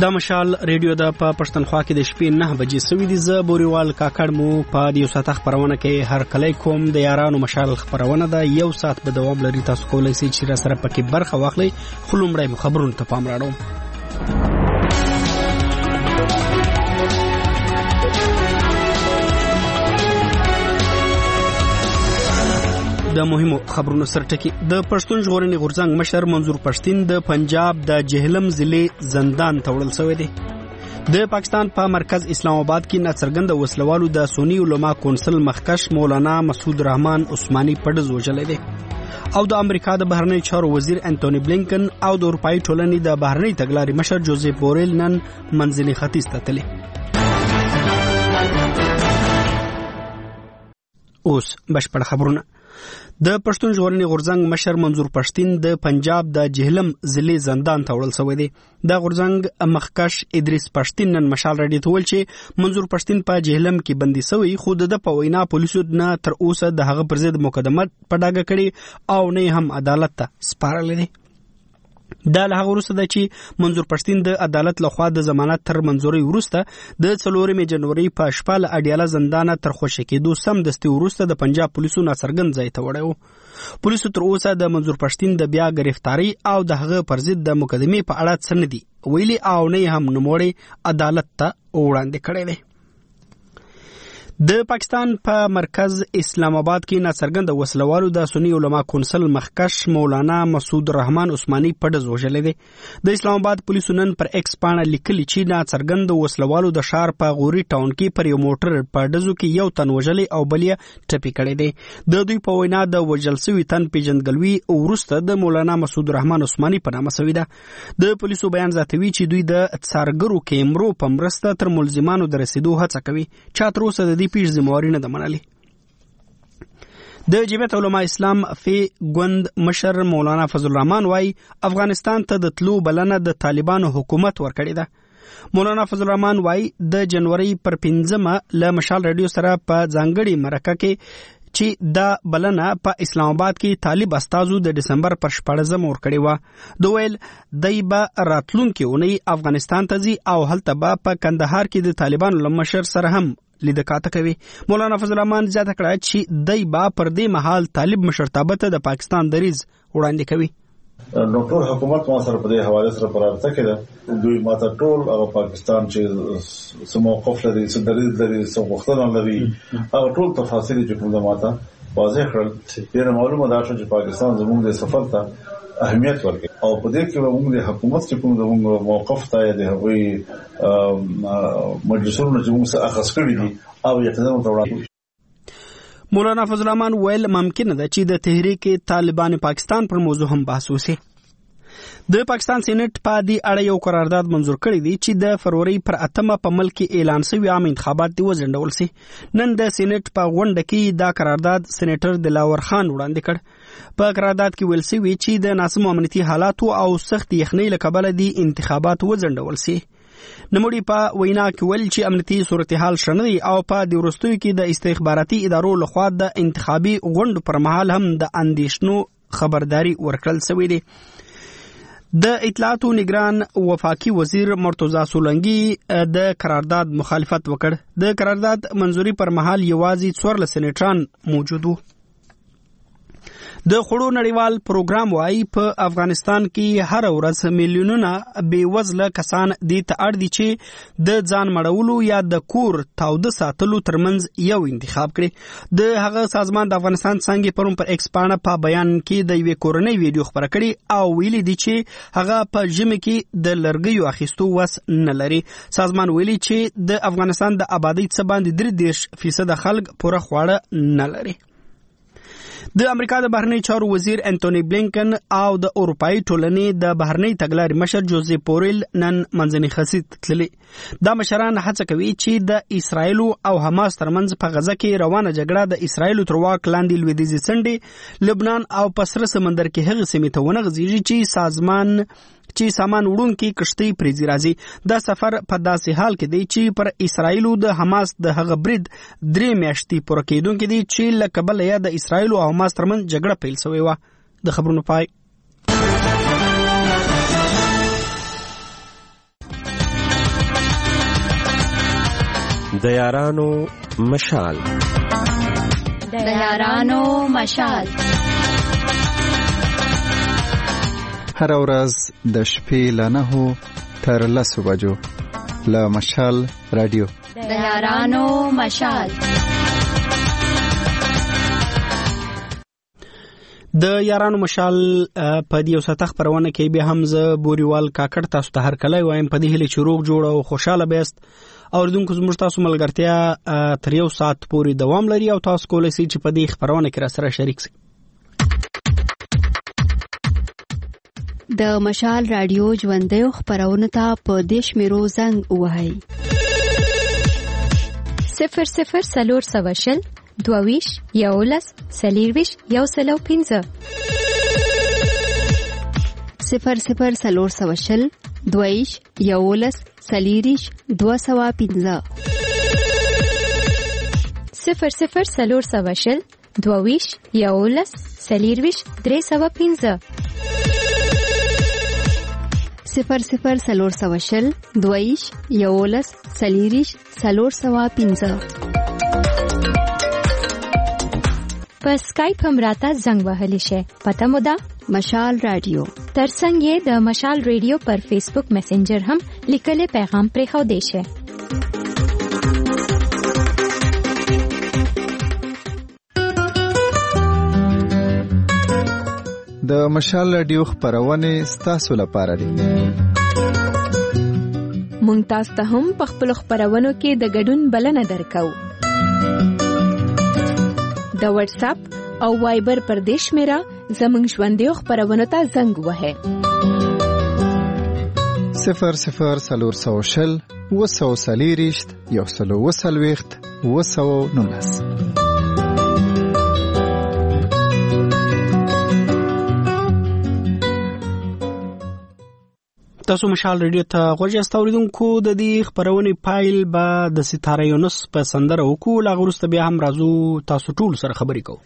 دا مشال ریډیو د پښتونخوا کې د شپې 9 بجې سوي دي. ز بوريوال کاکړ مو په دې ساعت خبرونه کې هر کله کوم د یارانو مشال خبرونه ده. یو ساعت به دوام لري. تاسو کولای شئ چې را سره پکې برخه واخلئ. خلومړی خبرونه ته پام راړو. د مهمو خبرونو سرټکی د پښتون ژغورنې غورځنګ مشر منظور پښتين د پنجاب د جهلم ضلع زندان ته وړل شوی دی. د پاکستان په مرکز اسلام آباد کې ناڅرګند وسلوالو د سنی علما کونسل مخکش مولانا مسعود رحمان عثماني پډز وژلې دی او د امریکا د بهرنی چارو وزیر انټونی بلینکن او د اروپאי ټولنې د بهرنی تګلارې مشر جوزیف بوریل نن منځني ختیځ ته تللی. اوس بشپړ خبرونه. د پښتون ژغورنې غورځنګ مشر منظور پښتين د پنجاب د جهلم ضلع زندان ته وړل شوی دی. د غورځنګ مخکش ادریس پښتين نن مشال راډیو ته ویل چې منظور پښتين په جهلم کې بندي شوی، خو د په وینا پولیسو نه تر اوسه د هغه پر ضد مقدمه په ډاګه کړي او نه هم عدالت ته سپارلې دي. دا له هغه وروسته چې منظور پښتين د عدالت لخوا د ضمانت تر منځوري وروسته د 4 جنوري په شپه له اډیاله زندان تر خوشی کېدو سم دستي وروسته د پنجاب پولیسو ناڅرګند ځای ته وړو. پولیسو تر اوسه د منظور پښتين د بیا گرفتاری او د هغه پر ضد د مقدمې په اړه څه نه دي ویلي او نه هم نوموړي عدالت ته وړاندې کړی دی. د پاکستان په مرکز اسلام آباد کې ناڅرګند وسلوالو د سنی علما کونسل مخکش مولانا مسعود رحمان عثماني پډز وژلې دي. د اسلام آباد پولیسو نن پر ایکس پاڼه لیکلي چې ناڅرګند وسلوالو د شهر په غوري ټاون کې پر یو موټر پډزو کې یو تن وژلې او بل یې ټپي کړی دی. د دوی په وینا د وژل شوي تن پیژندګلوي وروسته د مولانا مسعود رحمان عثماني په نامه شوې ده. د پولیسو بیان زیاتوي چې دوی د څارګرو کیمرو په مرسته تر ملزمانو د رسیدو هڅه کوي. چا تر اوسه د پیش زمواري نه دمنالي. د جمعیت علماء اسلام فی ګوند مشر مولانا فضل الرحمن وای افغانستان ته د تلو بلنه د طالبانو حکومت ورکړی ده. مولانا فضل الرحمن وای د جنوري پر 15 له مشال رادیو سره په ځانګړي مرکه کې چې دا بلنه په اسلام آباد کې طالب استازو د دسمبر پر 14 ورکړی و. دویل دایبه راتلونکي اونۍ افغانستان ته ځي او هلته به په کندهار کې د طالبانو لمشر سره هم لیدکاته کوي. مولانا فضل الرحمن زیاته کړه چې دای با پر دې محل طالب مشرتابه ته د پاکستان دریز وړاندې کوي. نو ټول حکومت ما سره په دې حواله سره پرارته کړه. دوی ماته ټول هغه پاکستان چې سموقف لري، سدریز لري، سموختنه لري، هغه ټول تفاصیل چې کوم ماته واضح کړل. ډیره معلومه ده چې پاکستان زموږ د سفر ته اهمیت ورکړي او په دې کې موږ د حکومت چې کوم د موقف ته د هغوی مجلسونو چې موږ سره اخذ کړی دي او یقینا وړاندې. مولانا فضل الرحمن ویل ممکن ده چې د تحریک طالبان پاکستان پر موضوع هم بحث وشي. د پاکستان سېنات په دې اړه یو قرارداد منظور کړی دی چې د فروری پر 8 په ملک کې اعلان شوی عام انتخابات دی وځنډول شي. نن د سېنات په غونډه کې دا قرارداد سېنیټر دلاور خان وړاندې کړ. په قرارداد کې ویل شوی چې د ناسم امنیتي حالاتو او سخت یخنۍ له کبله دی انتخابات وځنډول شي. نموړي په وینا کې ویل چې امنیتي صورتحال شنه او په د وروستیو کې د استخباراتي ادارو لخوا د انتخابي غونډو پر مهال هم د اندېښنو خبرداري ورکړل شوې ده. د اطلاعاتو نگران وفاقي وزیر مرتضی سولنګي د قرارداد مخالفت وکړ. د قرارداد منځوري پر مهال یوازې 14 سېنیټران موجود وو. د خړو نړیوال پروګرام وايي په افغانستان کې هر ورځ میلیونونه بیوزله کسان دې ته اړ دي چې د ځان مړولو یا د کور تاوده ساتلو ترمنځ یو انتخاب کړي. د هغه سازمان د افغانستان څنګه پرون پر ایکس پاڼه په بیان کې د یوې کورنۍ ویډیو خبره کړي او ویلي دي چې هغه په ژمي کې د لرګیو اخیستو وس نه لري. سازمان ویلي چې د افغانستان د آبادی څخه باندې 3% خلک پوره خواړه نه لري. د امریکا د بهرنی چارو وزیر انټونی بلینکن او د اروپאי ټولنې د بهرنی تګلارې مشر جوزیف بوریل نن منځني ختیځ تللی. دا مشران هڅه کوي چې د اسرایل او حماس ترمنځ په غزه کې روانه جګړه د اسرایل تر واک لاندې لویدیځي څنډې لبنان او په سره سمندر کې هغه سیمې ته ونغځيږي چې سامان وړونکي کشتۍ پرې راځي. دا سفر په داسې حال کې دی چې پر اسرایل او د حماس د هغه برید 3 میاشتې پوره کېدونکې دي چې له کبله یا د اسرایل او حماس ترمنځ جګړه پیل شوې وه. د خبرونو پای. د یارانو مشال. د یارانو مشال هر ورځ د شپې له 9 تر 10 بجو له مشال رادیو. د یارانو مشال. د یارانو مشال په دې وسته خبرونه کې به هم ز بوريوال کاکړ تاسو ته هر کله وایم په دې هله چروغ جوړ او خوشاله بیست اوردونکو زموږ تاسو ملګرتیا تر 1 ساعت پورې دوام لري او تاسو کولای شئ چې په دې خبرونه کې را سره شریک شئ. د مشال رادیو ژوندۍ خبرونه ته په دیش میرو زنګ وهاي 00 22 یولس سلیرویش یو سلو 15 00 22 یولس سلیریش 215 00 22 یولس سلیرویش 315 00 22 یولس سلیریش 315 په سکایپ هم راته زنګ وهلی شي. پته مو ده مشال رادیو. ترڅنګ یې د مشال رادیو پر فیسبوک میسنجر هم لیکلي پیغام پرې خو دی شي. د مشال رادیو خبرونه ستاسو لپاره دي. مونږ تاسو ته هم په خپل خبرونو کې د ګډون بلنه درکو. د واتس اپ او وایبر پر دیش میرا زمنګ ژوندۍ خبرونه ته زنګ وهه 00 وسوسلیریشت یو سلو وسلويخت وسو نونس. تاسو مشال رادیو ته غوږی استوریدونکو د دې خبرونه فایل به د ستاره یونس په سندره وکړو. لا غوړسته بیا هم راځو تاسو ټول سره خبرې کوو.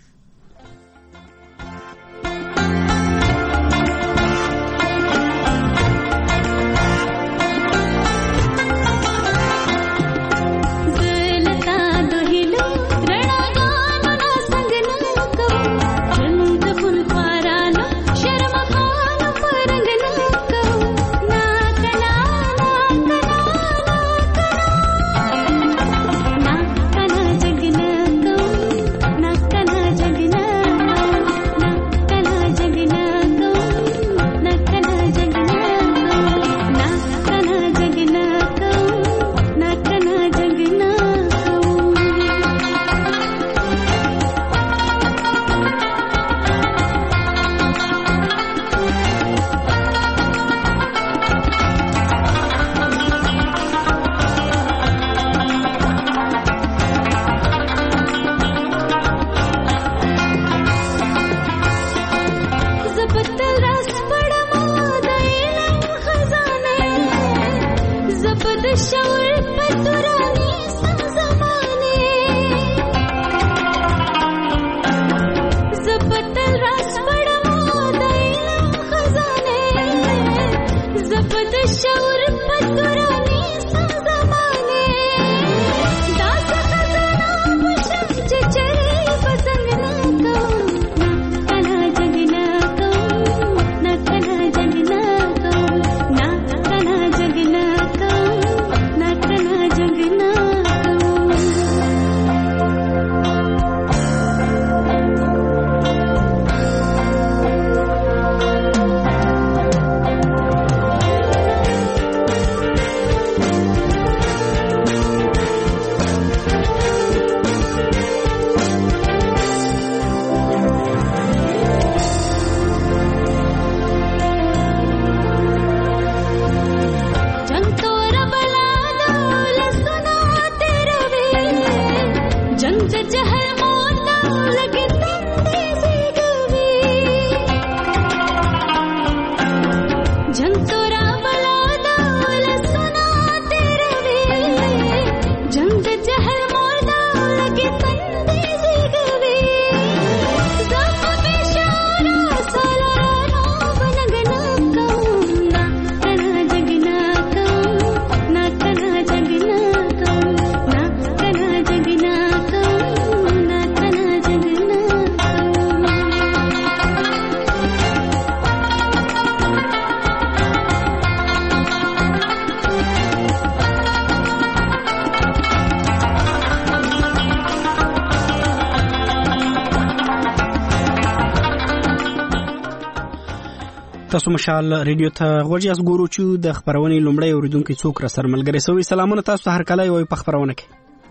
تاسو مشال ریډیو ته غوږی اس ګورو چې د خبرونې لومړی اوریدونکو څوک را سره ملګری سوي. سلامونه تاسو هر کله یو په خبرونه کې.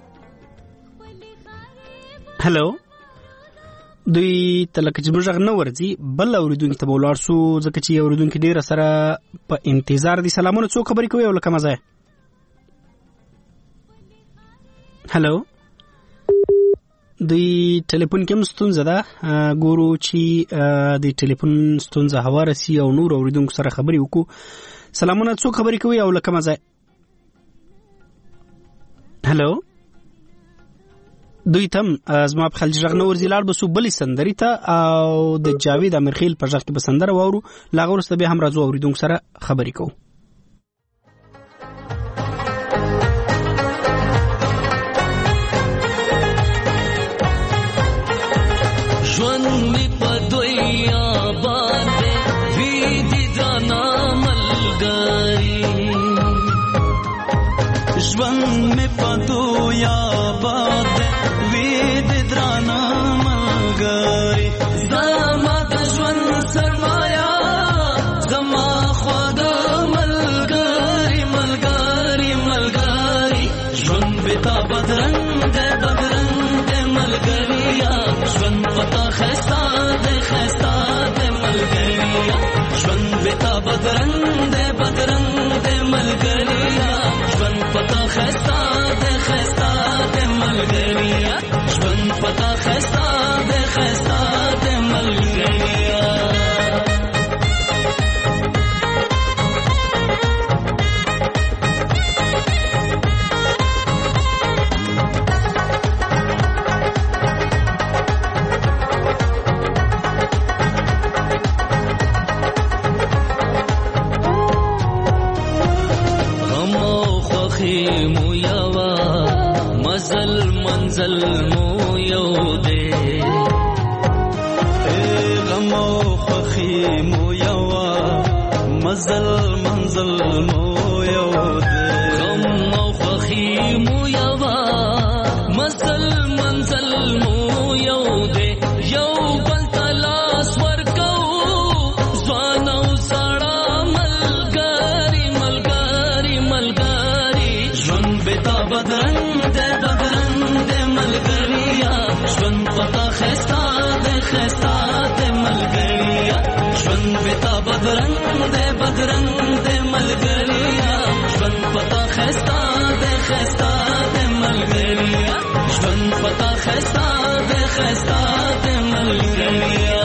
هلو دوی تلک چې موږ نه ورځي بل اوریدونکو ته ولار سو ځکه چې اوریدونکو ډیر سره په انتظار دي. سلامونه څوک خبرې کوي ولکه مزه. هلو دوی ټلیفون کې مستونزه ده ګورو چې د ټلیفون ستونزه هواره سي او نور اوریدونکو سره خبرې وکړو. سلامونه څوک خبرې کوي او لکه مزه. هلو دوی تم زما په خلج رغ نور زیلار بسو بلی سندري ته او د جاوید امرخیل په ځخ کې بسندره وورو لاغور ست به هم راځو اوریدونکو سره خبرې کوو. ژوند می په دویا باندې وی دي ځانا ملګری ژوند می په دویا باندې وی دي ځانا ملګری زما د ژوند سرمایا زما خود ملګری ملګری ملګری ژوند به تا بدرنګ ده بدرنګ ده ملګریا ژوند پتا خستا ده ملګریا ژوند بتا بدرنګ ده ملګریا ژوند پتا خستا ده ملګریا ژوند پتا خستا ده ملګریا منزل مو یو دے غم او خوخی مو یو منزل مو یو دے غم او خوخی مو یو منزل مو یو دے یو بل تلاس ورکو ځوان او سړا ملګری ملګری ملګری ژوند به تا بدرنګ ژوند پتا خستا ده ملګریا ژوند بتا بدرنګ ده ملګریا ژوند پتا خستا ده ملګریا ژوند پتا خستا ده ملګریا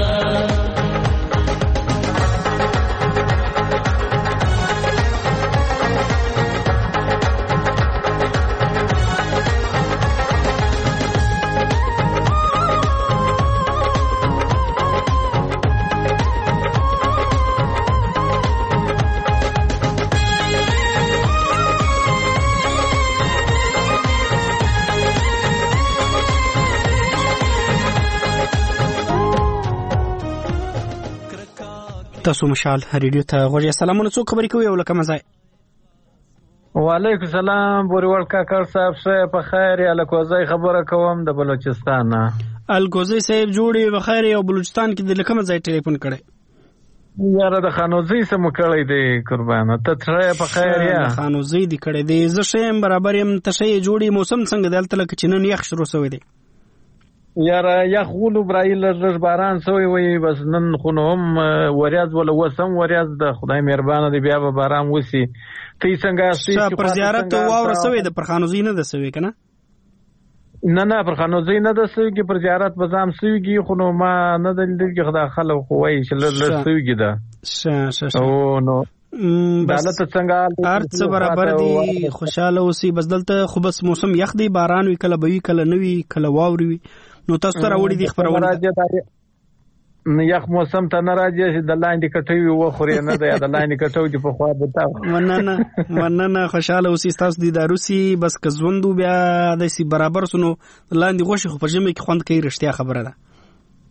تاسو مشال ریډیو ته غوږی. سلامونه څوک خبرې کوي او لکه مزه. وعلیکم سلام بوریوال کاکړ صاحب شه په خیر یا لکوزای خبره کوم د بلوچستان نه. الکوزی صاحب جوړي بخیر او بلوچستان کې د لکه مزه ټلیفون کړي. یاره د خانوزی سم کړی دی قربانه ته تر په خیر یا خانوزی دی کړی دی زه شیم برابر يم تشه جوړي موسم څنګه دلته لکه چنن یخ شروع شوی دی. یاره یخ غولو برایل لږ باران سوی وي بس نن خو هم وریاض ولا وسم وریاض د خدای مهربانه دی بیا به باران وسی. تی څنګه اسې پر زیارت واور سوی د پرخانوزی نه د سوی کنه نه پرخانوزی نه د سوی کې پر زیارت بزام سوی کې خو نو ما نه دل کې خدای خلک خو وای چې لږ سوی کې ده او نو دالت څنګه ارڅ برابر دی خوشاله اوسې بس دلته خو بس موسم یخ دی باران وی کله بوي کله نوي کله واوري وي نو تاسو سره وړي دي خبرونه یخ موسم ته ناراضي د لاندې کټوي و خوري نه ده د لاندې کټو دی په خوا بتا مننه خوشاله اوسې تاسو دي داروسی بس که ژوندو بیا د سی برابر سنو لاندې غوښه خو په جمع کې خوند کوي رښتیا خبره ده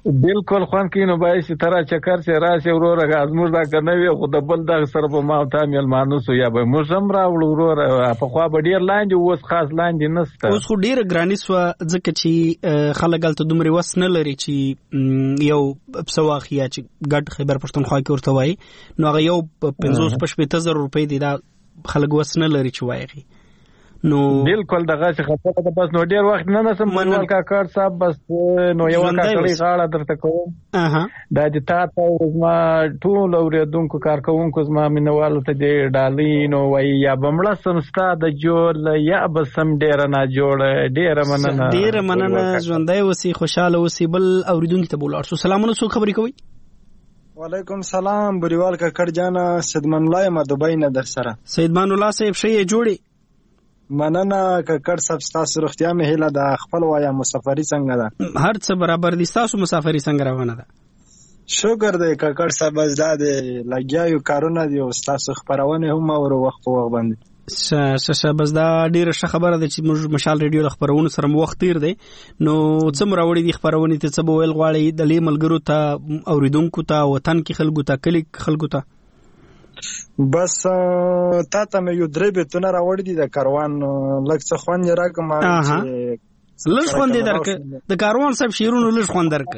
بالکل خوان کې نو بای چې ترا چکر چې راشي وروره غازمور دا کنه خو د بل د سره په ما ته مل مانوسو یا به موږ راوړو وروره په خوا به ډیر لاندې اوس خاص لاندې نسته. اوس خو ډیر ګرانی سو ځکه چې خلک هلته دومره وس نه لري چې یو پسواخیا چې ګډ خیبر پښتونخوا کې ورته وایي نو هغه یو 50-60,000 روپۍ دی دا خلک وس نه لري چې وایي. نو بالکل دغه څه خبره ده بس نو ډیر وخت نه نسم منوال کا کار صاحب بس نو یو کا کړی غاړه درته کوم دا د تا ته زما ټول اوریدونکو کارکونکو زما مینوال ته دی ډالۍ نو وای یا بمړه سمستا د جوړ یا بسم ډیر نه جوړ ډیر مننه ژوندۍ وسی خوشاله وسی بل اوریدونکو ته بولاړ سو سلامونه سو خبرې کوي. وعلیکم سلام بریوال کا کړ جانا سیدمان الله ما دبی نه در سره سیدمان الله صاحب شي جوړي مننه ککړ سب تاسو روغتیا مې هله د خپل وایا مسافری څنګه ده هر څه برابر دي تاسو مسافری څنګه روانه ده شکر دې ککړ سب زده لګیاو کارونه دي او تاسو خبرونه هم اور وخت په وخت باندې ش بس دا ډیره ښه خبره ده چې موږ مشال ریډیو د خبرونو سره وخت تیر دی نو څومره وړي دي خبرونه ته څه بویل غواړي د لیملګرو ته اوریدونکو ته وطن کې خلکو ته کلی خلکو ته بس تا ته مې یو درې بیتونه راوړي دي د کاروان لږ څه خوند راکم چې لږ خوند درک د کاروان صاحب شیرونو لږ خوند درک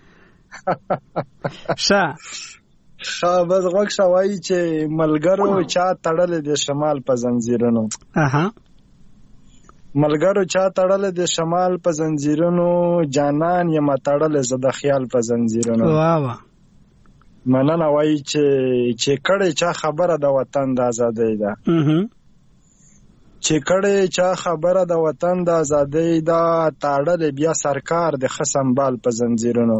بس غوښ شوای چې ملګرو چا تړل د شمال په زنجیرونو ملګرو چا تړل د شمال په زنجیرونو جانان یم تړل زده خیال په زنجیرونو واه مننه وای چې کړه چا خبره د وطن د ازادۍ ده چې کړه چا خبره د وطن د ازادۍ ده تاړل بیا سرکار د خصم بال په زنجیرونو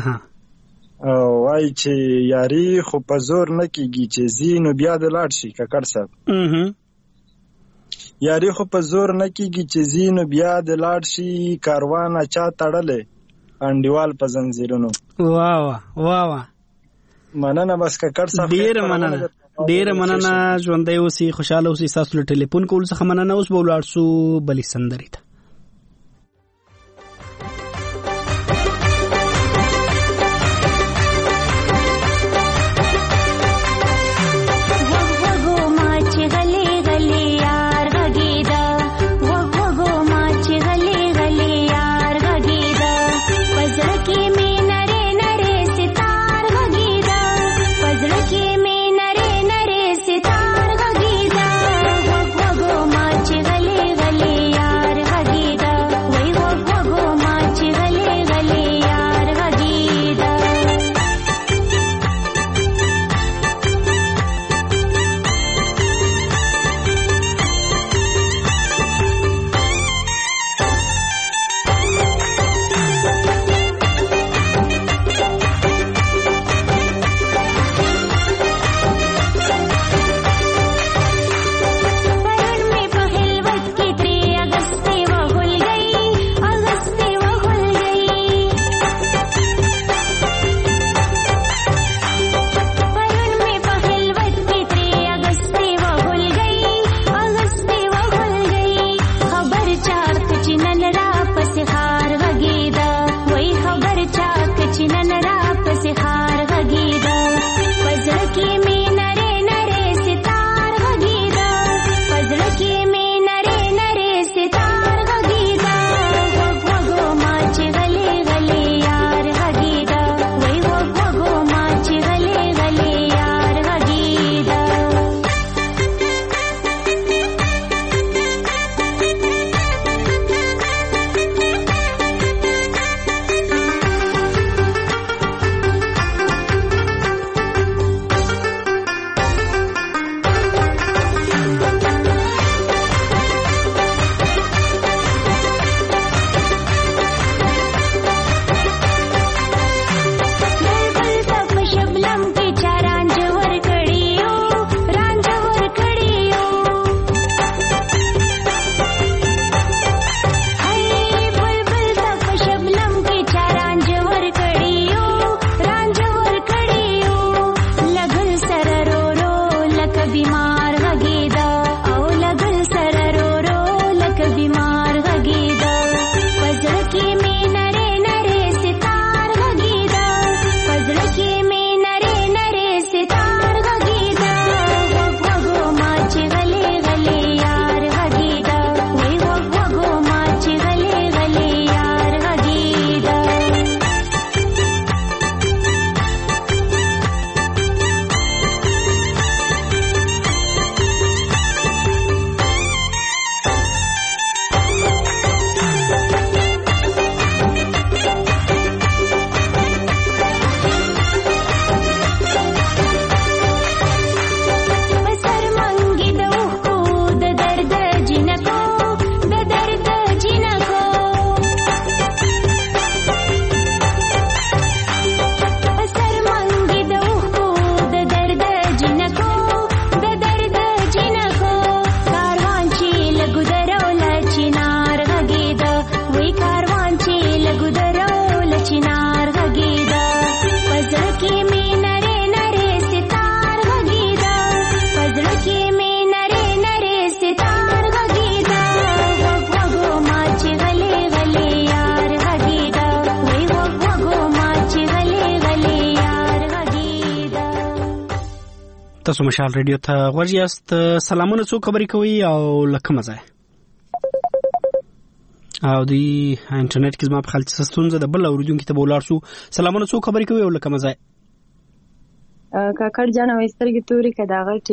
وای چې یاري خو په زور نه کیږي چې زینو بیا د لاړ شي ککړ صاحب یاري خو په زور نه کیږي چې زینو بیا د لاړ شي کاروان چا تړلې انډیوال په زنجیرونو واه واه مننه بس ککړ صاحب ډیر مننه ژوندۍ اوسې خوشاله اوسې تاسو له ټلیفون کول څخه مننه اوس به ولاړ سو بلې سندرې ته सितार गगीदा تاسو مشال ریډیو ته غوږ یاست. سلامونه، څو خبرې کوي او لکه مزه او دی انټرنیټ کې زما په خپل ستونزه د بل اوریدونکو ته بولاړ شو. سلامونه، څو خبرې کوي او لکه مزه کاکړ جان وسترګې توري کدا غټي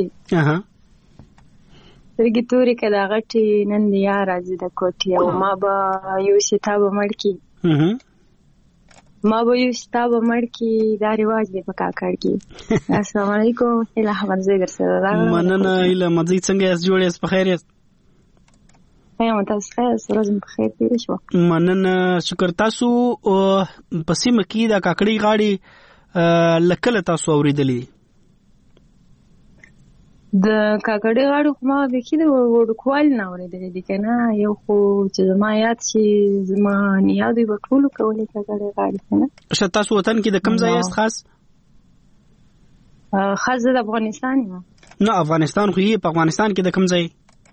سترګې توري کدا غټي نن یا راځي د کوټي او ما به یو شتاب مړکی دا رواج دی په کاکړ کې. السلام علیکم. اله احمد زوی درسره راغلی. مننه اله مزي څنګه یاست؟ جوړ یاست؟ په خیر یاست؟ تاسو ښه یاست؟ ورځ مو په خیر تېره شوه. مننه، شکر. تاسو په سیمه کې د کاکړۍ غاړې لکله تاسو اوریدلې؟ د کاکړۍ غاړې خو ما بیخي د وړوکوالي نه اورېدلې دي که نه. یو خو چې زما یاد شي زما نیا دوی به ټولو کولې کاکړۍ غاړې که نه. تاسو وطن کې د کوم ځای یاست خاص؟ خاص زه د افغانستان یم. نه افغانستان خو یې په افغانستان کې د کوم ځای؟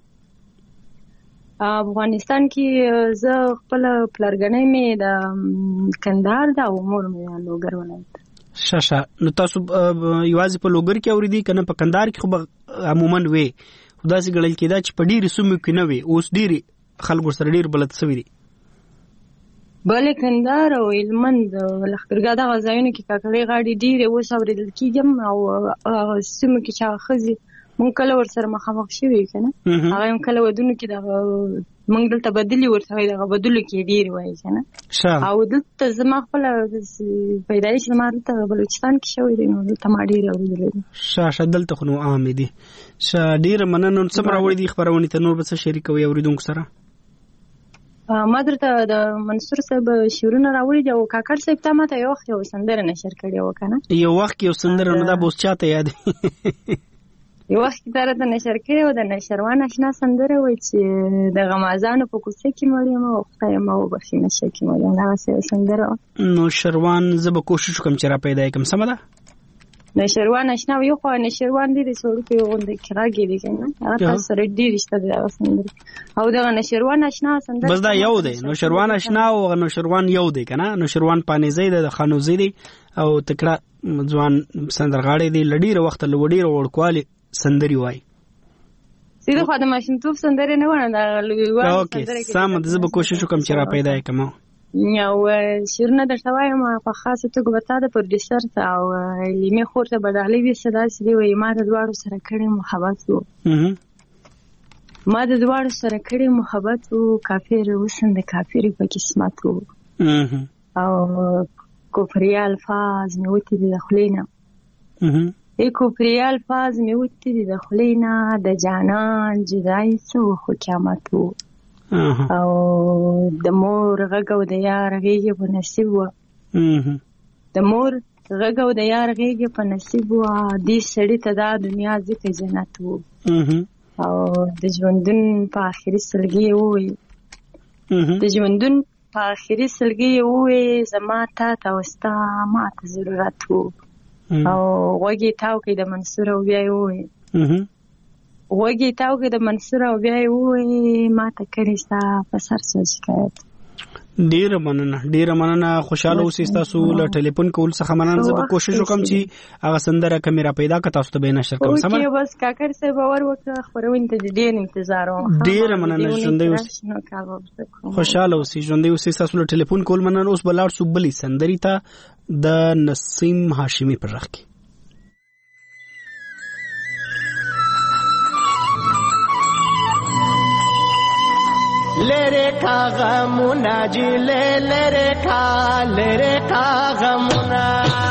افغانستان کې زه خپله پلرګنۍ مې د کندهار ده او مور مې د لوګر ولایت. شاشه، نو تاسو یوازې په لوګر کې اوریدي کنه په کندهار کې خو عموما وي خدا سي ګړل کېدا چې په ډېری سیمو کې نه وي، اوس ډېری خلکو سره ډېر بلد سوي دي. بلې کندهار او هلمند لښکرګاه دغه ځایونو کې کاکړۍ غاړې ډېرې اوس اورېدل کېږي او هغه سیمو کې چې هغه ښځې مونږ کله ورسره مخامخ شوي که نه، هغه هم کله ودونو کې دغه مونږ دلته بدلې ورته وایي، دغه بدلو کې ډېرې وایي که نه. او دلته زما خپله پیدایش زما دلته بلوچستان کې شوی دی، نو دلته ما ډېرې اورېدلې دي. ښه دلته خو نو عامې دي. ډېره مننه. نو څه راوړي دي خپرونې ته؟ نور به څه شریکوي اورېدونکو سره؟ ما درته د منصور صاحب شعرونه راوړي دي او کاکړ صاحب ته ماته یو وخت یو سندره نشر کړې وه که نه. یو وخت یو سندره، نو دا به اوس چاته یاد یو وخت کې تا راته نشر کړې وه، د نشروان اشنا سندره وایي چې د غمازانو په کوڅه کې مړ یم او خدای ما وبخښي نشه کې مړ یم، دغسې یو سندره وه. نوشروان زه به کوشش وکړم چې را پیدا یې کړم. سمه ده. نشروان اشنا یو خو نشروان دی د سړکو یو غونډه کې راګي دی کنه، هغه تاسو سره ډېر رښتا دی هغه سندره او دا نشروان اشنا سندره بس دا یو دی. نشروان اشنا او نشروان یو دی کنه. نشروان پانیزی د خانوزی دی او تکړه ځوان سندرغاړی دی، لډیره وخت لوډیره وړکوالی سندري وای. سیده خو د ماشینتوب سندره نه ونه دا لویوال سندره کې. سم د زه به کوشش وکم چې را پیدا کړم. یو شیرونه درته وایم په خاصه توګه به تا د پروډیوسر ته او لیمې خور ته به ډالۍ وي څه داسې دی وایي ما د دواړو سره کړی محبت و، ما د دواړو سره کړی محبت و، کافر حسن د کافرې په قسمت و او کفري الفاظ مې وتې دي د خولې نه، کفري الفاظ مې وتې دي د خولې نه، د جانان جدایي څه خو قیامت و او د مور غږ او د یار غېږې په نصیب وه، د مور غږ او د یار غېږې په نصیب وه، دې سړي ته دا دنیا ځکه جنت و او د ژوندون په آخري سلګي یې وویل، د ژوندون په آخري سلګي یې وویل زما تا ته او ستا ما ته ضرورت و او غوږ یې تاو کړې د منصور او بیا یې وویل غوږ یې تاو کړې د منصور او بیا یې وویل ما ته کړې ستا په سر څه شکایت. ډیره مننه، ډیره مننه. خوشاله اوسئ. تاسو له ټلیفون کول څخه مننه. زه به کوشش وکم چې هغه سندره کمې را پیدا کړم تاسو ته به نشر کوم. سم اوکې بس کاکړ صاحب باور وکړه خبرونه ته ډیر انتظار وم. ډیره مننه. ژوندۍ اوسئ. خوشاله اوسئ. ژوندۍ اوسئ. تاسو له ټلیفون کول مننه. اوس بلار سو بلی سندري ته د نسیم هاشمي پر رخ کې لره کا غمونا جی لره کا غمونا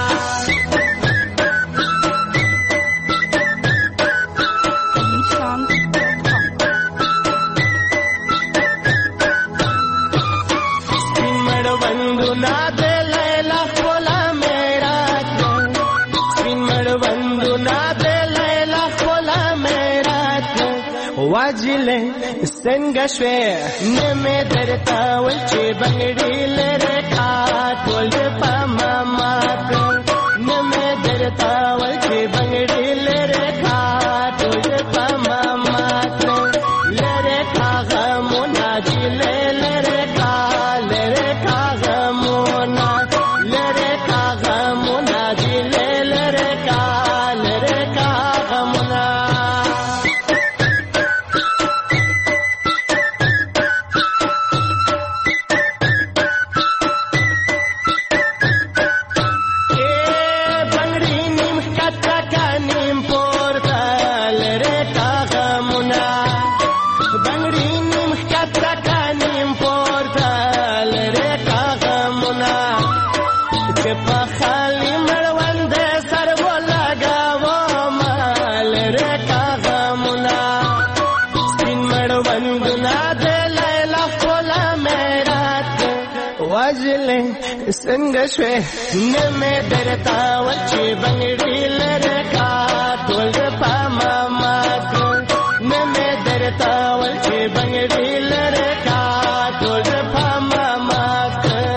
सिमर वंदुना दे लैला खोला मेरा सिमर वंदुना दे लैला खोला मेरा वाजिले څنګه شوې نه مې درته ویل چې بنګړي لره کا ټول په مامات نه مې درته ویل چې بنګړي لره کا ټول په مامات لره کا غمونا جی لره کا غمونا لره کا غمونا جی لره کا غمونا واجلې څنګه شوې نه مې درتا وچې بنګړي لره کا ټول پاما مات نه مې درتا وچې بنګړي لره کا ټول پاما مات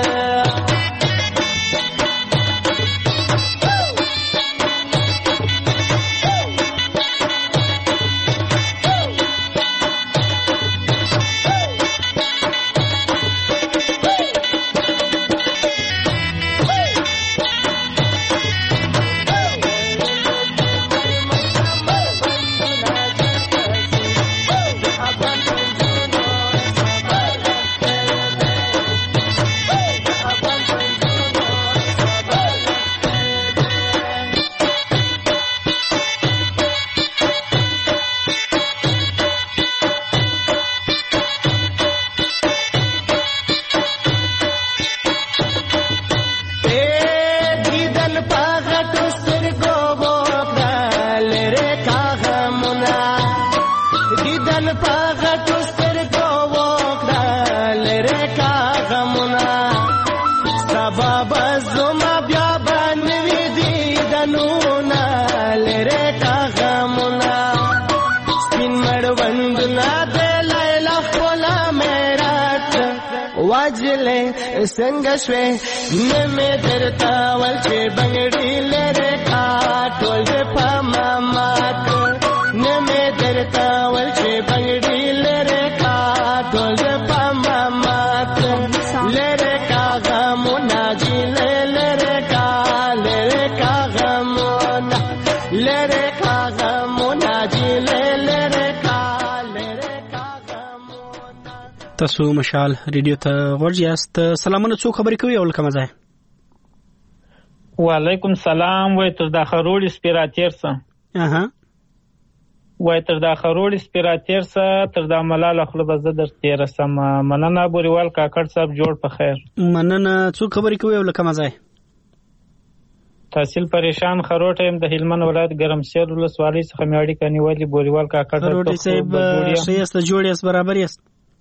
څنګه شوې نه مې درتا ولچې بنګړي لره کا ټول پاما مات نه مې درتا ولچې بنګړي لره کا ټول پاما مات لره کا غمونه جي لره کا غمونه لره کا غمونه جي لره کا تاسو مشال ریډیو ته ورجاست. سلامونه، څو خبرې کوي او لکه مزه. وعلیکم سلام. وای تر دا خروړ سپیراتیر سه وای تر دا خروړ سپیراتیر سه تر دا ملال خپل بزه در تیر سم مننه بوريوال کاکړ صاحب جوړ په خیر. مننه، څو خبرې کوي او لکه مزه. تحصیل پریشان خروټ هم د هلمند ولایت ګرمسیر ولسوالۍ څخه میاړي کني ولی بوريوال کاکړ خروټ صاحب شیست جوړیس برابر است.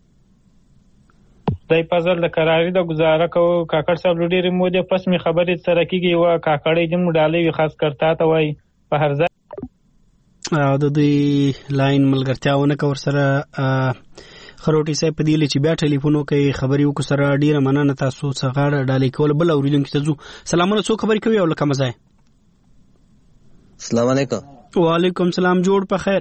دای پزل د قراری د گزاره کو کاکړ صاحب لډيري موده پس می خبرې سره کیږي وا کاکړې جم ډالې خاص کرتا ته وای په هر ځای او د دې لاین ملګرتیاونه کور سره خروټي صاحب په دیلې چې بیا ټلیفون کوي خبرې وکړه سره ډیره مننه تاسو څخه ډالې کول بل اوریدونکو ته ځو. سلامونه، څو خبرې کوي او لکه مزه. السلام علیکم. وعلیکم سلام، جوړ په خیر.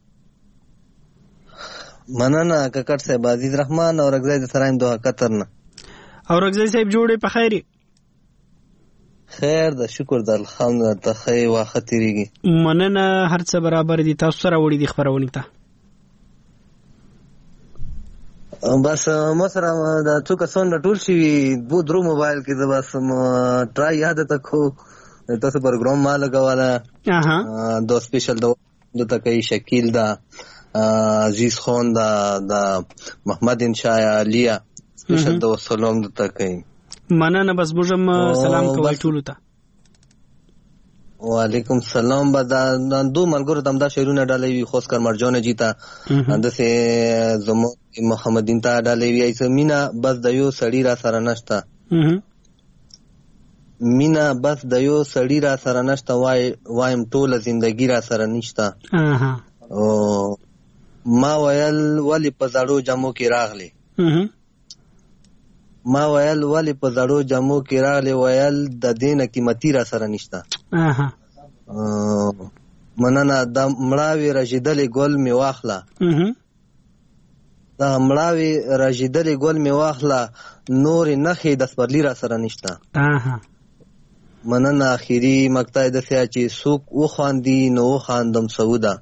مننه کاکړ صاحب. عزیز رحمان او رغزای د سرایم دوه قطر نه او رغزای صاحب جوړې په خیر. خیر د شکر د الحمد ته خی واخه تیریږي. مننه، هر څه برابر دي. تاسو سره وړي دي خبرونه ته بس مو سره د څو کسان ټول شي بو درو موبایل کې د بس ټرای یاد تکو تاسو پروګرام ما لګواله دو سپیشل د تکي شکیل دا عزیز خان دا محمد انشاء علیا سپیشل د سلام د تکي مننه. بس موږ سلام کوي ټول ته. وعلیکم سلام. بعد دو ملګرو تم دا شعرونه ډالې وی خوش کر مرجان جیتا اندسه زمو محمدین ته ډالې وی ایسه مینا بس د یو سړی را سره نشتا مینا بس د یو سړی را سره نشتا وایم ټول ژوندۍ را سره نشتا او ما ویل ولی په زړو جامو کې راغلی ما ویل ولی په زړو جامو کې راغلی ویل د دینه قیمتي را سره نشتا مننه. د مړاوي رژیدلې ګل می واخله د مړاوي رژیدلې ګل می واخله نور نخې د سپرلی را سره نشتا مننه. اخیری مقطع د سیا چې سوق و خاندي نو خاندم سعودا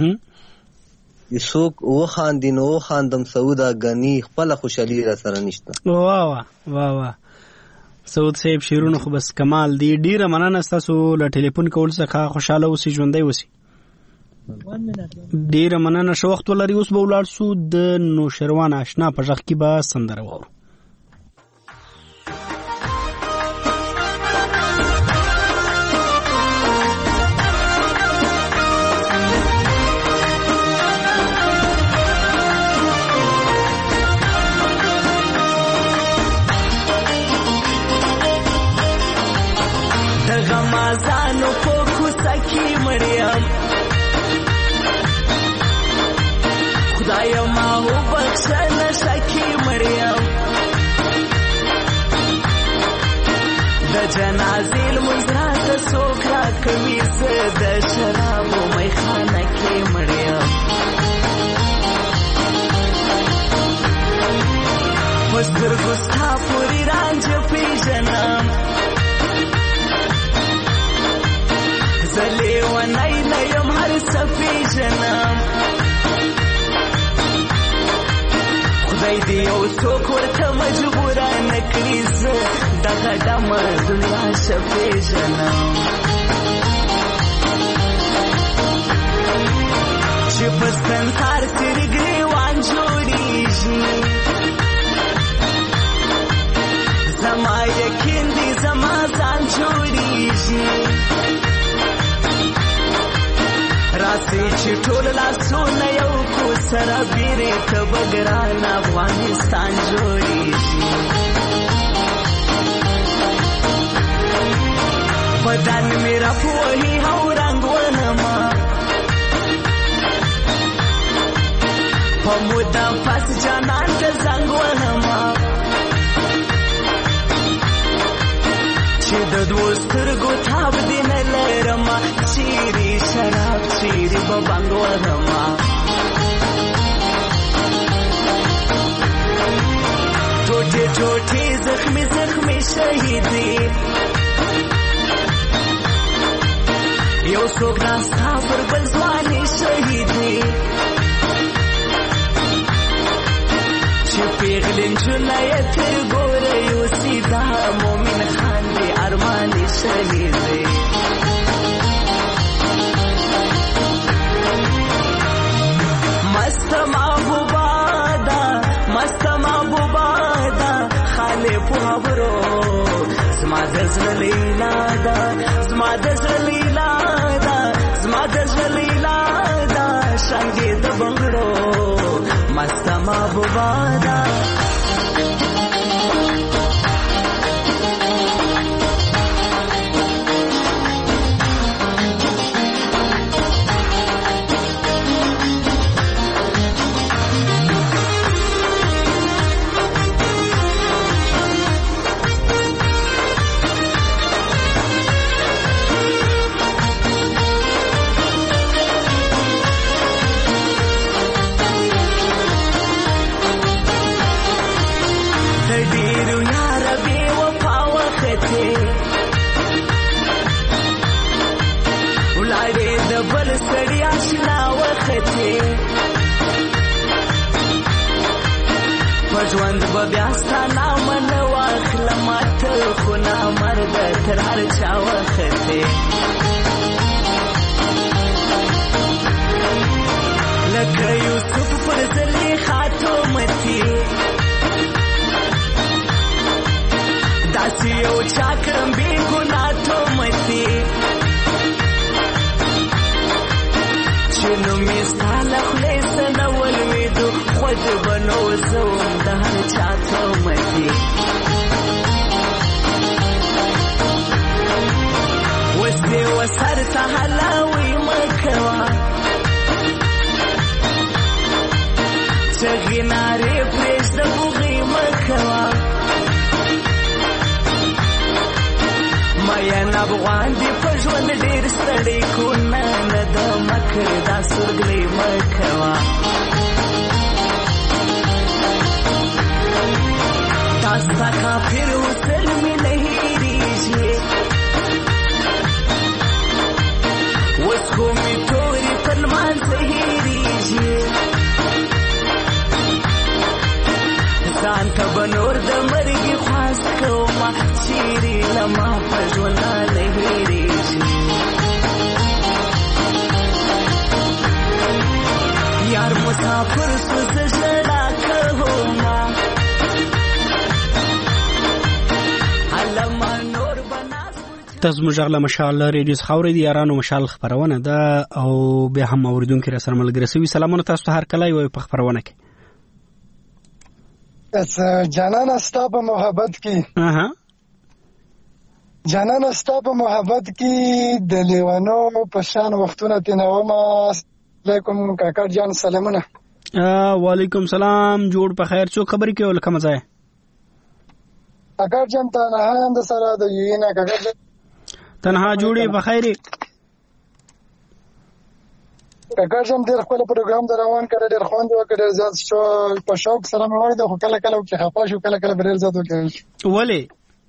یسوک و خاندي نو خاندم سعودا غنی خپل خوشالي را سره نشته. واه واه واه واه سعود صاحب شیرونه خو بس کمال دی. ډیره مننه تاسو له ټلیفون کول څخه خوشاله اوسئ ژوندۍ اوسئ. ډیره مننه. شو وخت ولري اوس به ولاړ سو د نوشروان آشنا په ځخ کې به سندره وورو. جنازې لمونځ راته څوک راکوي زه د شرابو میخانه کې مړ یم په سترګو ستا پورې رانجه پېژنم زه لیونی نه یم هر څه پېژنم خدای دې یو څوک ورته مجبوره نه کړي زه دغه ډمه دنیا ښه پېژنم چې په سنسار څېرې ګرېوان جوړېږي زما یقین دی زما ځان جوړېږي راسئ چې ټول لاسونه یو کو سره بیرې ته به ګران افغانستان جوړېږي بدن مې راپوهي او رنګ ونما په مدام پس جانان ته زنګ ونما چې د دوو سترګو تاب دې نه لرمه چیرې شراب چیرې به بنګ وهمه ټوټې ټوټې زخمې زخمې شهیدې یو څوک ناستا پر بل ځوانې شهیدې چې پیغلې نجونه یې تر ګوره یوسي دا مومن خان دی ارمان شهید دی مست محبوبا دا خاله په خبرو زما د زړه لیلا دا زما د زړه لیلا دا زما د زړه لیلا دا څنګه د بنگړو مست محبوبا دا بل سړی آشنا وختې په ژوند به بیا ستا نامه نه واخلم ته خو نامرده تر هر چا وختې لکه یوسف پر زلیخا تومتې داسې یو چا کړم بې ګناه تومتې چې نومې ستا له خولې څه نه ولوېدو خوږ به نو زه وم د هر چا تومتې اوس دې وسر ته هلاوی مه کوه چغې نارې پرېږده بوغې مه کوه مین افغان دی په ژوند ډېر ستړی کو نه د مکر دا سورګلې مه کوه دا ستا کافر حسن مې نه هېرېږي اوس خو مې تورې په لمانځه هېرېږي ځان ته به نور د مرګي خواست کومه چیرې له ما په ژوند نه هېرېږي یار مسافر سو زه ژړا کومه هلمه نور به تاسو موږ غلا مشال ریډیو خاورې دی یارانو مشال خبرونه ده او به هم اوریدونکو را سره ملګری سوي سلامونه تاسو ته هر کله یو په خبرونه کې جانان استا په محبت کې جانان استا په محبت کې د لیوانو په شان وختونه تنوما علیکم کاکا جان سلامونه وعلیکم سلام جوړ په خیر څو خبرې کې ولکه مزه کاکړ جان تنها هم د سره د یوینا کاکړ تنها جوړې بخیرې کاکړ جان ډېر خپل پروګرام د روان کړ ډېر خوند وکړ زیات شو په شوق سره مې وړي خو کله کله چې خپه شو کله کله ډېر زیات وکړ ولې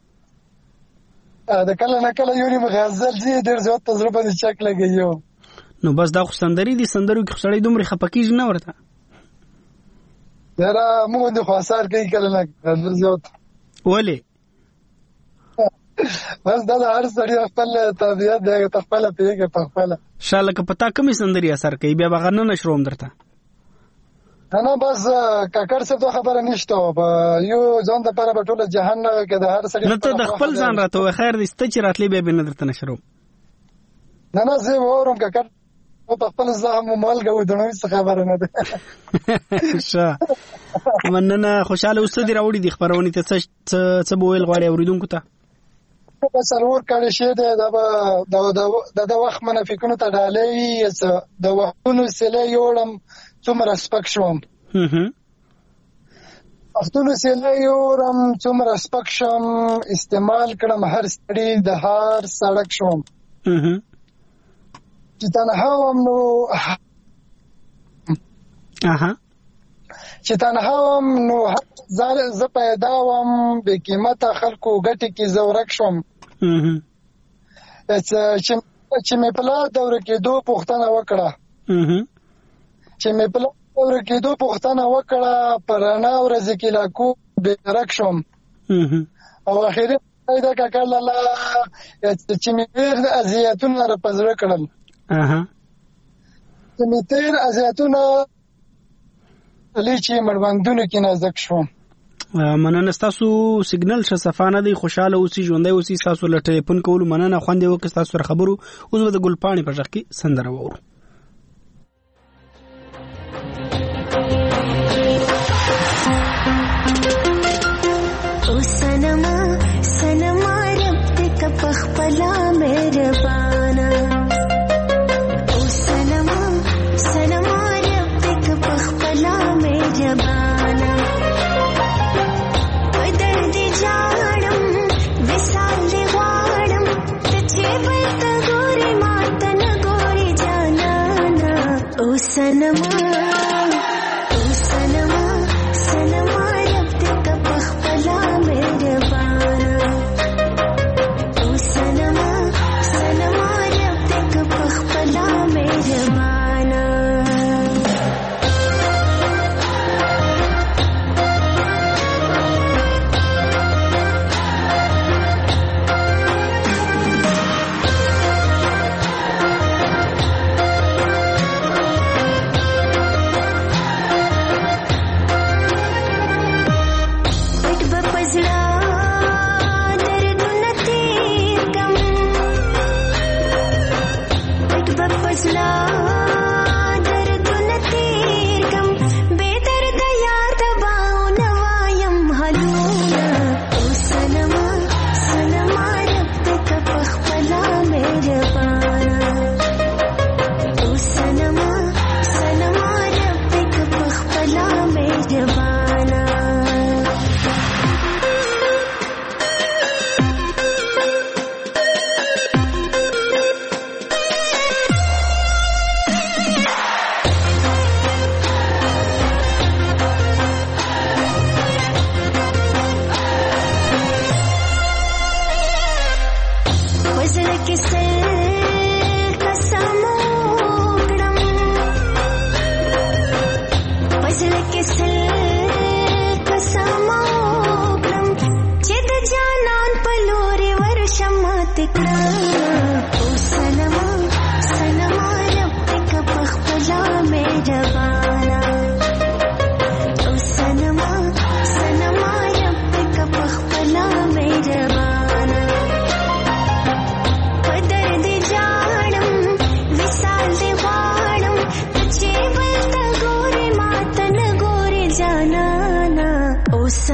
د کله نه کله یو نیم غزل دي ډېر زیات تجربه دي چک لګیو نو بس دا خو سندري دي سندرو کې خړې دومره خپکیږ نه ورته دا موږ د خاصار کې کله نه غزل زیات ولې بس دا هر سړی خپل طبيعت دی خپل پیګه خپل شاله که پتا کمی سندري اثر کوي بیا بغنه نشروم درته نه بس کاکړ څه ته خبره نشته یو ځان د پاره په ټوله جهان کې د هر سړي نه ته د خپل ځان راته خیر دې ست چې راتلې بیا به درته نشروم نه زه وورم کاکړ په خپل ځان مالګه و دنه څه خبره نه ده ښه مننه خوشاله اوسه دی راوړي د خبرونه ته څه بویل غواړي اوریدونکو ته په سرور کړي شه د وخت منافقونو ته ډالې د وختونو سله یوړم څومره سپک شوم وختونو سله یوړم څومره سپک شوم استعمال کړم هر سړی د هر سړک شوم چې تنها وم نو چې تنها وم نو زه پیدا وم بې قیمته خلکو ګټې کې زورک شوم چې مې په لار دوره کېدو پوښتنه وکړه په رڼا ورځې کې لاکو بېرک شوم او اخري دا کاکړ لاله چې مې ډېر اذیتونه راپه زړه کړل چې مې تېر اذیتونه چې مړوندونو کې نازک شوم مننه ستاسو سیګنل ش صفانه دی خوشاله اوسې ژوندۍ اوسې تاسو له ټلیفون کولو مننه خوندې وکړه تاسو سره خبرو اوس به د ګلپاڼې په ځخ کې سندره وورو او سنما سنما رب تک پخپلا مهربانا او سنما سنما رب تک پخپلا مهربانا सनमा ओ सनमा सनमा रब तक पखपला मेहरबाना ओ सनमा सनमा रब तक पखपला मेहरबाना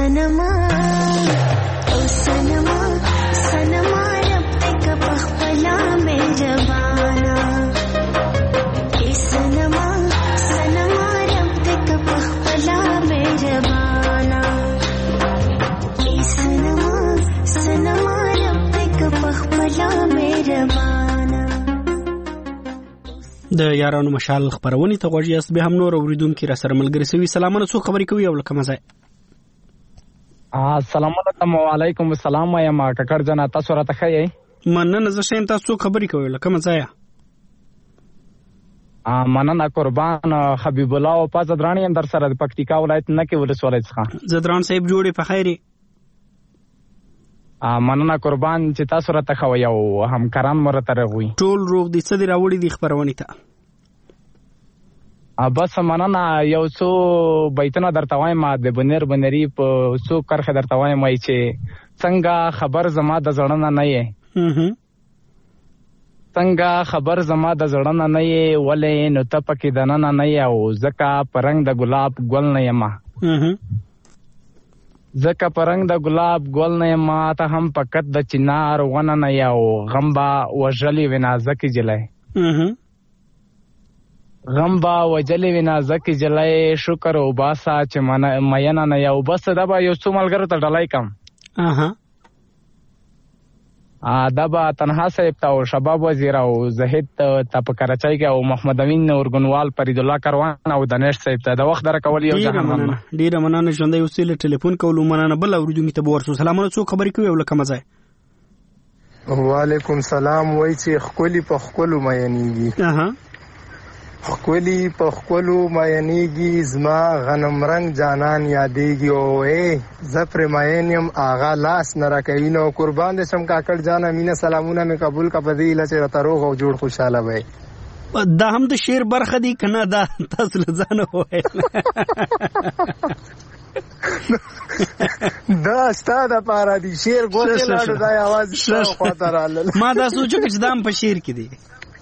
सनमा सनमा रब तक पखपला د یارانو مشال خبرونه ته غوږی است. به هم نور اوریدونکو را سره ملګری سوي سلامونه څو خبرې کوي او لکه مزه. السلام علیکم. السلام یم ککړ جنا تاسو راته خی مننه. زه شین تاسو خبرې کوي لکه مزه. مننه قربان. حبیب الله او پازدرانی هم در سره د پکتیکا ولایت نه کې ولسوالۍ څخه. زدران صاحب جوړې په خیره. مننه قربان چې تاسو راته خو یو همکاران مرته رغوي. ټول روغ دي څه دی راوړي دي خبرونه ته. بس مننه یو څو بیتونه درته وایم د بنری په څو کرخه درته وایم چې څنګه خبر زما د زړه نه یې. څنګه خبر زما د زړه نه یې ولې نو ته پکې دننه نه یې او زکه پرنګ د ګلاب ګل نه یم. زکه پرنګ د ګلاب ګل نه یم ته هم پکت د چنار ونه نه یې او غمبا وجلی ونازک جلای. غمبا وجلی ونازک جلای شکر او باسا چې مینه نه یو. بس دا به یو څو ملګرو ته ډلای کم. دا به تنها صاحب ته او شباب وزیر او زهید ته په کراچۍ کې او محمد امین اورګنوال فرید الله کروان او دانش صاحب ته د وخت درکول یو ځان. ډیره مننه ژوندۍ وسیله ټلیفون کولو مننه. بل اوریدونکو ته ورسو سلامونه څو خبرې کوي او لکه مزه. وعلیکم سلام. وای چې خولي په خولو مینېږي. خولي په خولو مینېږي زما غنم رنگ جانان یادېږي او زفر مینیم آغا لاس نه راکوي. نو قربان دې شم کاکړ جان امینه سلامونه مې قبول کا پدې لچ را روغ او جوړ خوشاله وای. دا هم د شعر برخه دی کنه دا تاسو لزانه وای. دا ستاده پارا دی شعر ګورې لاړو دا आवाज خاطر رااله. ما دا سوچو چې دا هم په شعر کې دی.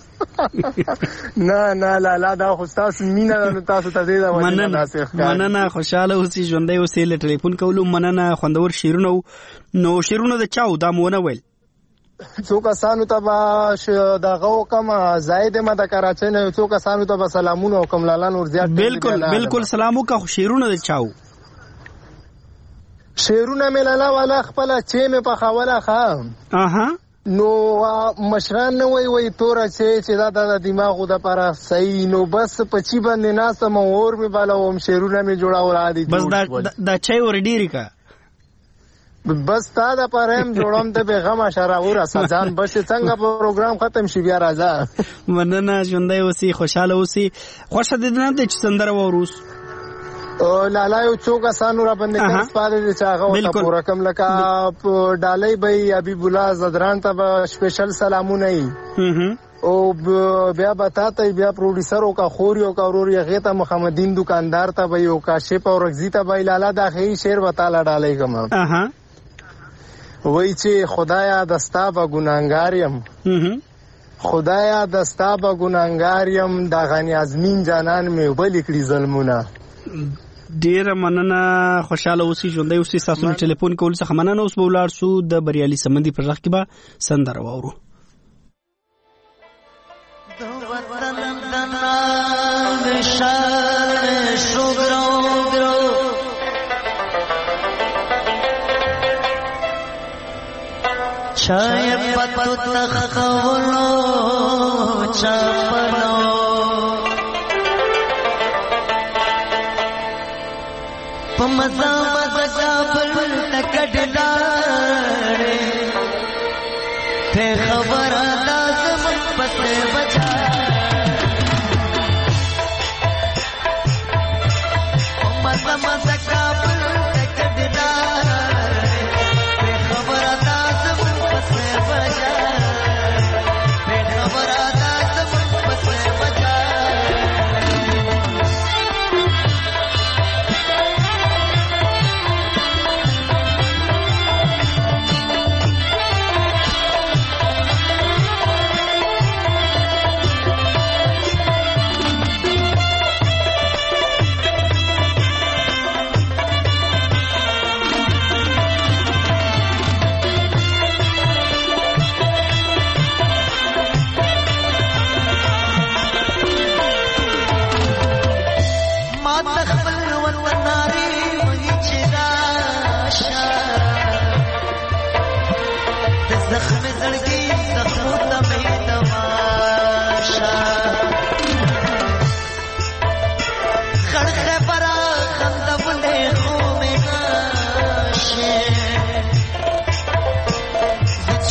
نه لا دا خو تاسو مینه تاسو ته دی دا مننه. خوشاله اوسئ ژوندۍ اوسئ. له ټلیفون کولو مننه. خوندور شعرونه نو شعرونه د چاو دا مونه ویل څو کسانو ته به دغه کوم زائد ما د کراچۍ نه څو کسانو ته به سلامونه او کوم لاله نور زیات. بالکل سلامو کا شعرونه د چاو شعرونه مې لاله والا خپل چې مې په خواله خام. نو مشران نه وای تور چې دا د دماغو د پر صحیح. نو بس پچی باندې ناسم اور می بالا اوم شعرونه می جوړاو را دي. بس دا چای ور ډیری کا بس تا دا پرم جوړم ته پیغام شراور اساسان. بس څنګه پروګرام ختم شي بیا راځه. مننه ژوندۍ اوسئ خوشاله اوسئ. خوښه دې نه ته چې سندره وروس لالا یو څوک اسانو را باندې کار سپارل چې هغه ته پورا کم لکه ډالۍ به حبیب الله زدران ته سپیشل سلامونه ای او بیا بتاته بیا پروډوسر او کا خوري او کا ورور یغه ته محمدین دکاندار ته به یو کاشف او رغزی ته به لالا د اخی شعر وتاله ډالۍ کوم. وای چې خدایا دستا به ګناګار یم. خدایا دستا به ګناګار یم د غنی ازمین جانان مې وبل کړي ظلمونه. ډیره مننه. خوشاله اوسئ ژوندۍ اوسئ. تاسو ټلیفون کول څخه مننه. اوس به ولاړ شو د بریالي سمندي پر ځخ کې به سندره واورو. چای پتو تخولو چپلو مزا کابل تکډلاره ته خبر لازم پس بچا مزا کابل تکډلاره ته خبر لازم پس بچا ته خبر لازم پس بچا. زخم زړګي زخمو ته مې تماشا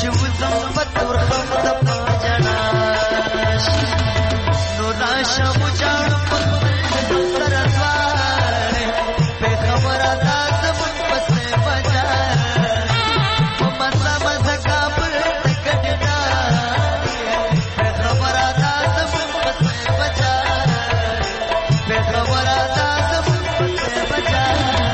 چې وزم پتور خم د پجنا نو راشه مجاړ په سرزوار په خبره تاسو پسې بچا په مزه مزه کابل کټنا په خبره تاسو پسې بچا په خبره تاسو پسې بچا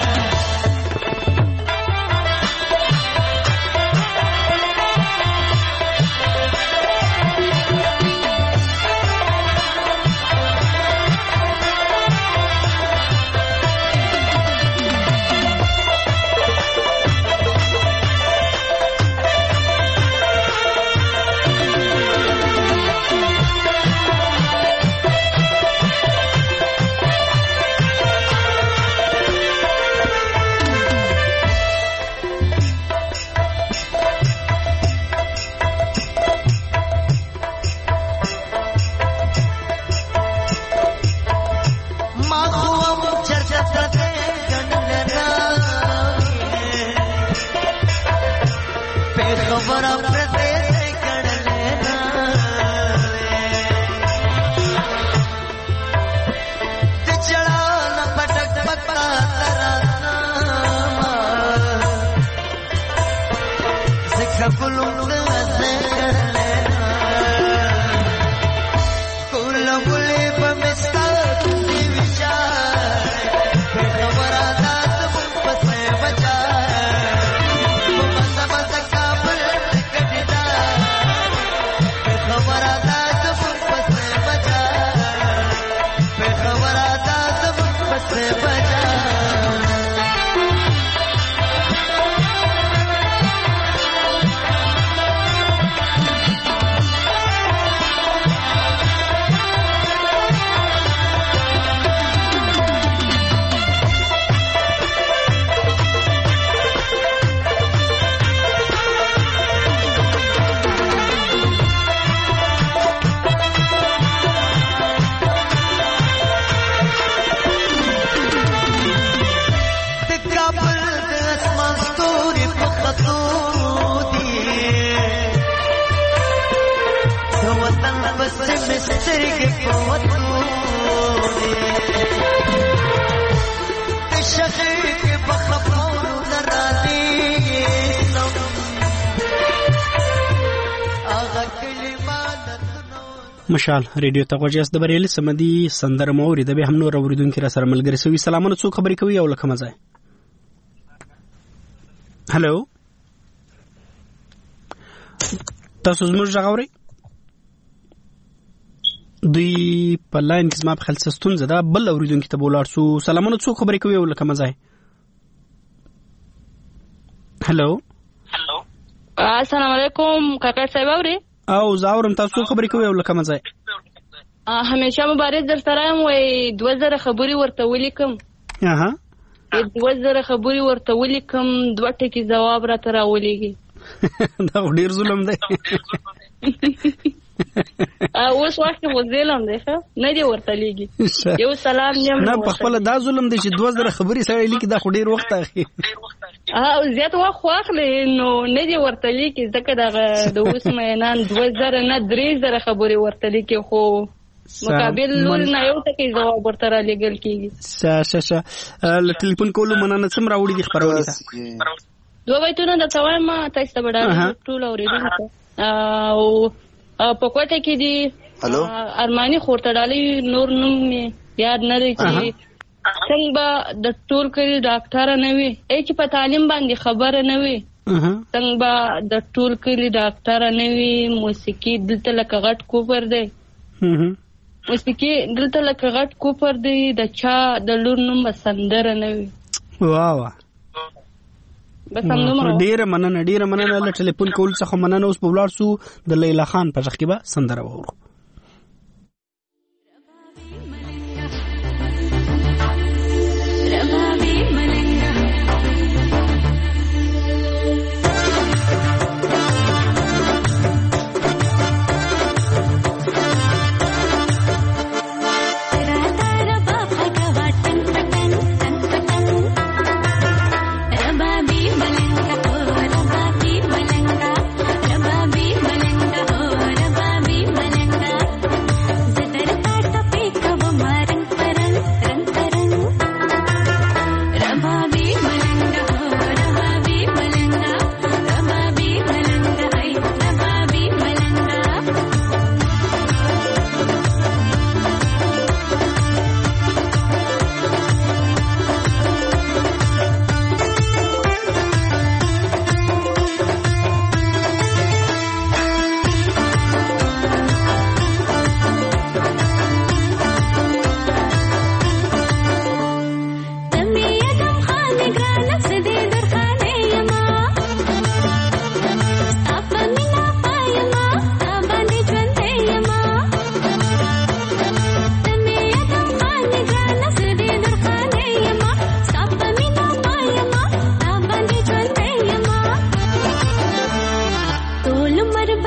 مشال ریډیو ته غوږیاست د بریالي سمدي سندره موري د به هم نور اوریدونکو را سره ملګری سوي سلامونه څوک خبرې کوي او لکه مزه هالو تاسو زموږ غوړی دوی په لاین کې زما په خلک ستونزه ده بل اوریدونکو ته بولاړ سو سلامونه څوک خبرې کوي او لکه مزه هالو السلام علیکم کاکا صاحب اوري او زاورم تاسو خبرې کوي او لکه مزه همیشه مبارک در سره وي 2000 خبري ورته ولیکم 2000 خبري ورته ولیکم 2 ټکي جواب را تر راولېږي دا ډیر ظلم دی اوس وخت مو ظلم دی نه دی ورته لېږي یو سلام نیم نه په خپل دا ظلم دی چې 2000 خبري سره لیکي دا خو ډیر وخت اخی زیات وخت واخلې نو نه دی ورته لیکي ځکه د اوس مینان 2000 نه 3000 خبري ورته لیکي خو مقابل لور نه یو ټکی جواب ورته را لګل کیږي شه ل ټلیفون کولو مننه سم راوړي دي خبرونه ده دوه وایتونه د توایم تاسو ته وړاندې ټول اوریدونکو او په کوټه کې دي ارمانی خورتډالي نور نوم یاد نه لري چې څنګه د ټول کلی ډاکټر نه وي چې په تعلیم باندې خبره نه وي څنګه د ټول کلی ډاکټر نه وي موسیقي دلته لکه غټ کوپر دی موسیقي دلته لکه غټ کوپر دی د چا د لور نوم سندره نه وي واه ډیره مننه له ټلیفون کول څخه مننه اوس په ولاړ سو د لیلا خان په ځخ کې به سندره وورو रबाबी मलंगा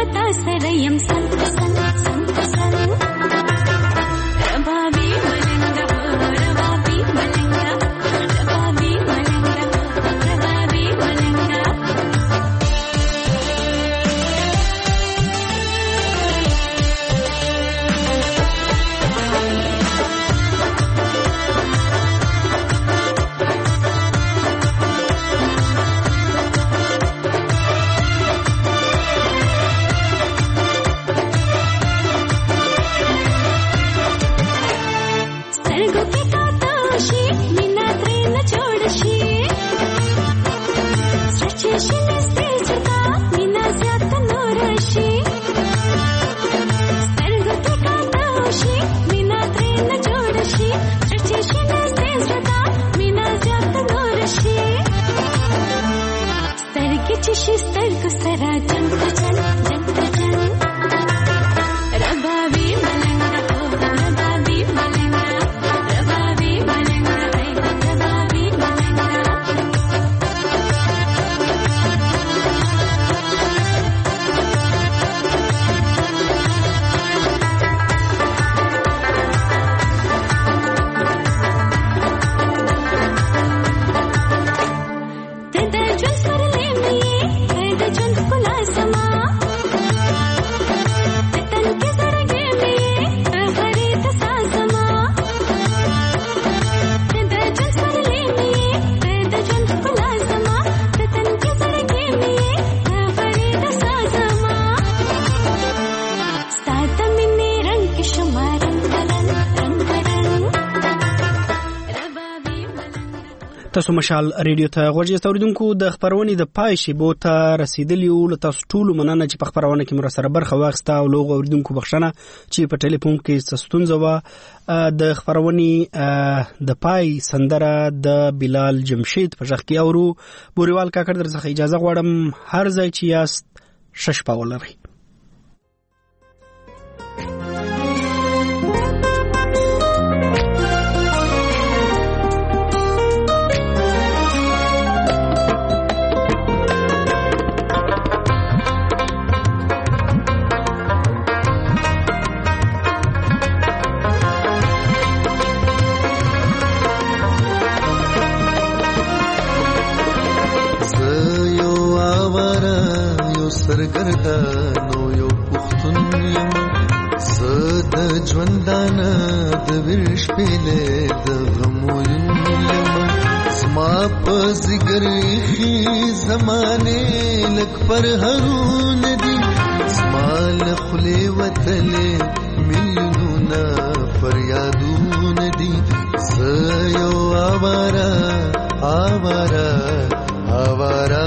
پتا سره يم سن سن سن سن ربابي ملنګ ربابي ملنګ ربابي ملنګ ربابي ملنګ تاسو مشال ریډیو ته غوږی اوریدونکو د خبرونې د پای شیبو ته رسیدلی او تاسو ټول مننه چې په خبرونه کې مر سره برخه واخسته او لوغ اوریدونکو بخښنه چې په ټلیفون کې ستونزه و د خبرونې د پای سندره د بلال جمشید په ځخ کې اورو بوريوال کاکړ درڅخه اجازه غواړم هر ځای چې یاست شش پاولري سرګردانو یو پښتون یم زد ژوندانه د ورش پیله د غموین یم زما په زګر خي زمانه لک پر هرون دي زما له خله وتلې میلیونونه فریادون دي زيو آوارا آوارا آوارا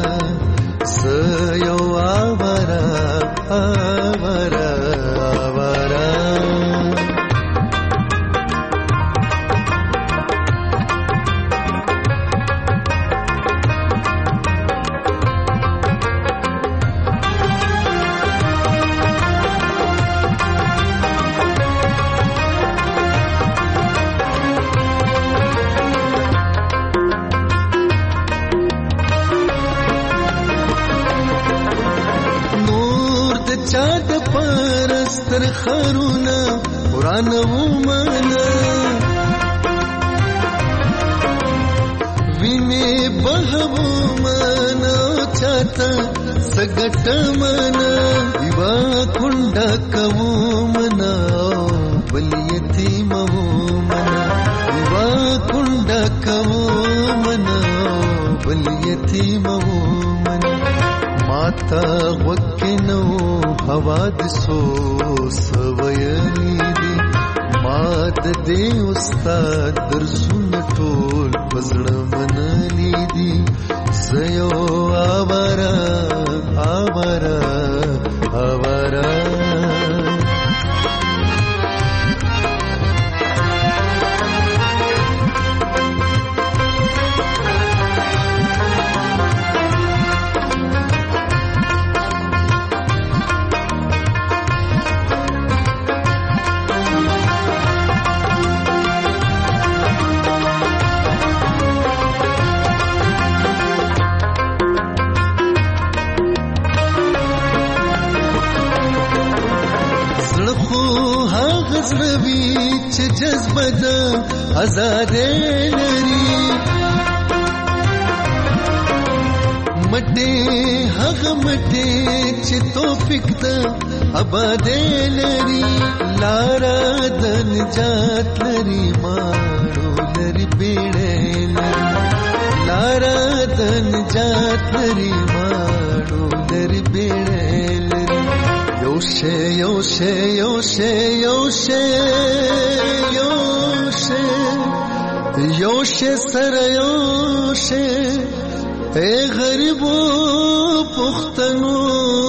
زيو آوارا آوارا آوارا چاد پرستر خرونا قرآن ومانا وینه بهو مانا چاتا سگٹ مانا دیوا کنڈا کو منا بلیتی مو منا دیوا کنڈا کو منا بلیتی مو منا ماتا وکنو حوادثو سویلی دی ماد دے استاد درسون ټول پزړه منلی دی زيو آوارا آوارا آوارا زړوي چې جذبه ده آزادې لري مټې هغه مټې چې توفیق ده آبادې لري لارا د نجات لري ماړو لري بیړې لري لارا د نجات لري ماړو لري بیړې لري یوشه یوشه یوشه یوشه یوشه یوشه سره یوشه اے غریبو پختنو